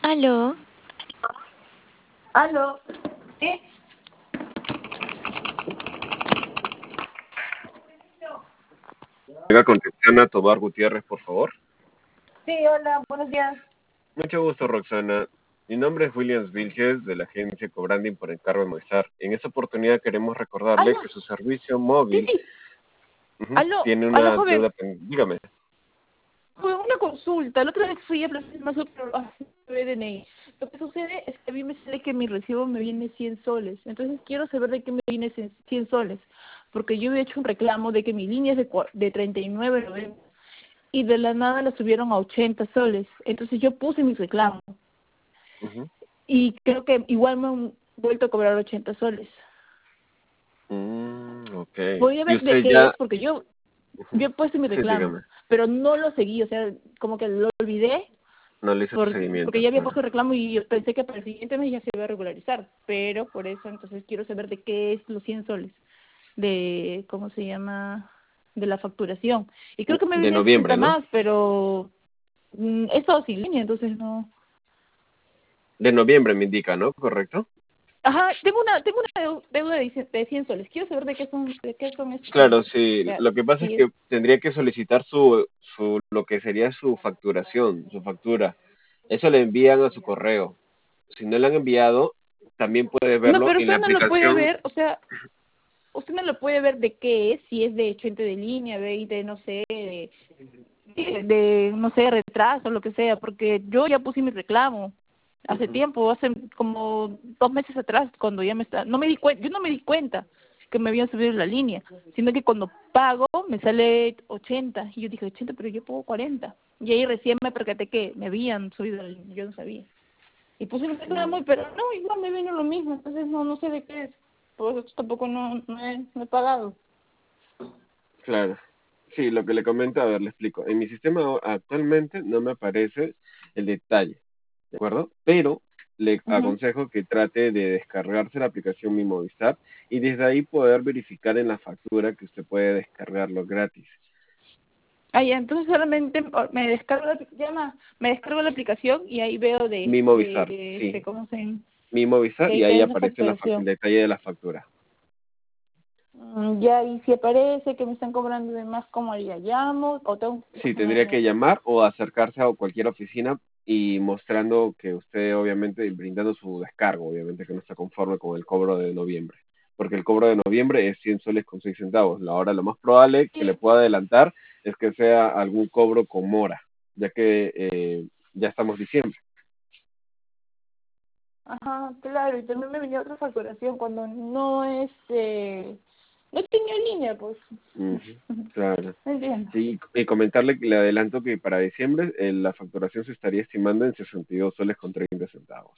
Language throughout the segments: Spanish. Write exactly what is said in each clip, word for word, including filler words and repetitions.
Aló. Aló. ¿Sí? Venga con Roxana Tobar Gutiérrez, por favor. Sí, hola, buenos días. Mucho gusto, Roxana. Mi nombre es Williams Vilches, de la agencia Cobranding por encargo de Movistar. En esta oportunidad queremos recordarle Aló. que su servicio Sí, móvil sí. ujú, Aló, tiene aló, una joven. deuda pendiente. Dígame. Fue una consulta. La otra vez fui a Plaza Mazo, pero a D N I. Lo que sucede es que a mí me sale que mi recibo me viene cien soles. Entonces quiero saber de qué me viene cien soles. Porque yo he hecho un reclamo de que mi línea es de, cua- de treinta y nueve noventa. Y de la nada la subieron a ochenta soles. Entonces yo puse mi reclamo. Ujú. Y creo que igual me han vuelto a cobrar ochenta soles. Mm, ok. Voy a ¿Y ver de usted qué ya? es, porque yo Ujú. yo he puesto mi Sí, reclamo, dígame. pero no lo seguí, o sea, como que lo olvidé No le hizo por, porque seguimiento, ya había claro. puesto el reclamo y yo pensé que para el siguiente mes ya se iba a regularizar, pero por eso entonces quiero saber de qué es los cien soles, de, ¿cómo se llama?, de la facturación. Y creo que me De viene noviembre, sesenta ¿no? más, pero mm, es todo sin línea, entonces no. De noviembre me indica, ¿no? ¿Correcto? Ajá, tengo una tengo una deu- deuda de cien de cien soles, quiero saber de qué son de qué son estos cien Claro, soles. O sí. sea, Lo que pasa es sí es. que tendría que solicitar su, su, lo que sería su facturación, su factura. Eso le envían a su correo. Si no le han enviado, también puede No, verlo pero en la usted no lo puede aplicación. ver, o sea, usted no lo puede ver de qué es, si es de gente de línea, ve, de, no sé, de, de, de, no sé, retraso, lo que sea, porque yo ya puse mi reclamo hace Ujú. tiempo, hace como dos meses atrás, cuando ya me está, no me di cuenta, yo no me di cuenta que me habían subido la línea, sino que cuando pago me sale ochenta, y yo dije ochenta, pero yo pago cuarenta, y ahí recién me percaté que me habían subido la línea, yo no sabía. Y puse mi reclamo, pero no, igual me vino lo mismo, entonces no no sé de qué es. Por eso tampoco no, no, he, no he pagado. Claro. Sí, lo que le comento, a ver, le explico. En mi sistema a- actualmente no me aparece el detalle, ¿de acuerdo? Pero le Ujú. aconsejo que trate de descargarse la aplicación Mi Movistar y desde ahí poder verificar en la factura que usted puede descargarlo gratis. Ah, ya, entonces solamente oh, me descargo la, llama, me descargo la aplicación y ahí veo de, Mi de, Movistar, de este, sí. ¿cómo se llama? Mi Y Movistar ahí y ahí está esa aparece la fac- el facturación. detalle de la factura. Mm, ya, y si aparece que me están cobrando de más, ¿cómo haría? ¿Llamo o tengo que Sí, poner tendría que algo? llamar o acercarse a cualquier oficina y mostrando que usted, obviamente, brindando su descargo, obviamente que no está conforme con el cobro de noviembre. Porque el cobro de noviembre es cien soles con seis centavos. Ahora, lo más probable que le Sí, pueda adelantar es que sea algún cobro con mora, ya que eh, ya estamos diciembre. ajá, claro, y también me venía otra facturación cuando no es, eh, no tenía línea, pues. Ujú, claro. Entiendo. Sí, y comentarle que le adelanto que para diciembre eh, la facturación se estaría estimando en sesenta y dos soles con treinta centavos.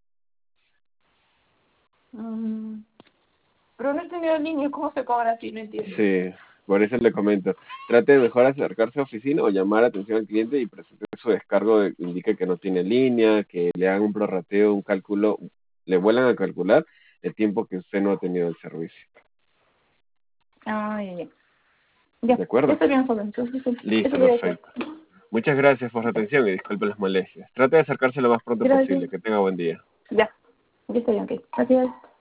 Mm, pero no he tenido línea, ¿cómo se cobra así? No entiendo. Sí, por eso le comento. Trate de mejor acercarse a oficina o llamar atención al cliente y presentar su descargo, de, indique que no tiene línea, que le hagan un prorrateo, un cálculo, le vuelan a calcular el tiempo que usted no ha tenido el servicio. Ah, ya, ya. Ya, ¿De ya acuerdo? está bien, joven. Entonces, eso eso Listo, voy a hacer. perfecto. Muchas gracias por su Ya. atención y disculpe las molestias. Trate de acercarse lo más pronto Gracias. posible. Que tenga buen día. Ya, ya está bien, ok. Gracias.